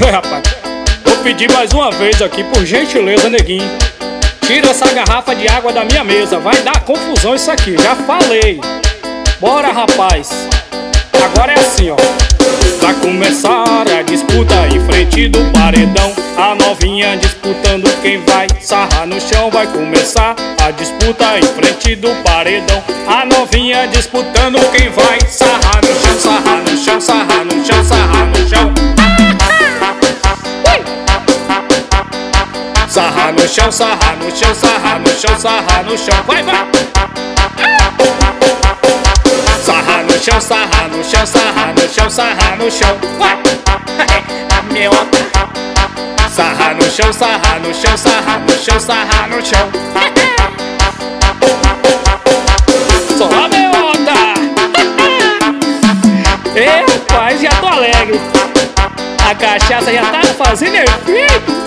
Ei, rapaz, vou pedir mais uma vez aqui, por gentileza, neguinho. Tira essa garrafa de água da minha mesa, vai dar confusão isso aqui, já falei. Bora, rapaz. Agora é assim, ó. Vai começar a disputa em frente do paredão. A novinha disputando quem vai sarrar no chão. Vai começar a disputa em frente do paredão. A novinha disputando quem vai sarrar no chão. Sarrar no chão, sarrar no chão, sarrar no chão. Sarrar no chão, sarrar no chão, sarrar no chão, sarrar no chão. Vai, vai! Sarrar no chão, sarrar no chão, sarrar no chão, sarrar no chão. Vai! A meota. Sarrar no chão, sarrar no chão, sarrar no chão, sarrar no chão. Só a meota. Ei, rapaz, já tô alegre. A cachaça já tá fazendo efeito.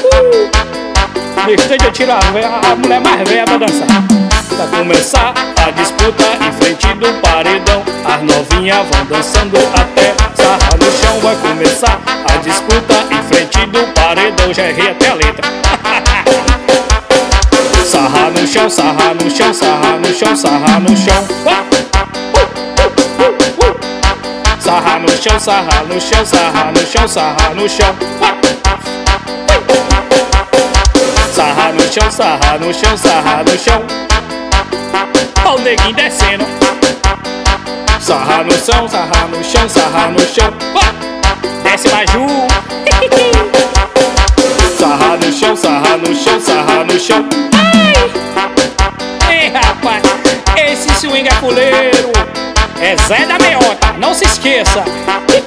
Deixa eu tirar a mulher mais velha pra dançar. Vai começar a disputa em frente do paredão. As novinhas vão dançando até sarrar no chão. Vai começar a disputa em frente do paredão. Já errei até a letra. Sarrar no chão, sarrar no chão, sarrar no chão, sarrar no chão. Sarrar no chão, sarrar no chão, sarrar no chão, sarrar no chão. Sarrar no chão, sarrar no chão, sarrar no chão. Ó o neguinho descendo. Sarrar no chão, sarrar no chão, sarrar no chão. Desce mais um. Sarrar no chão, sarrar no chão, sarrar no chão. Ei, rapaz, esse swing é fuleiro. É Zé da Meiota, não se esqueça.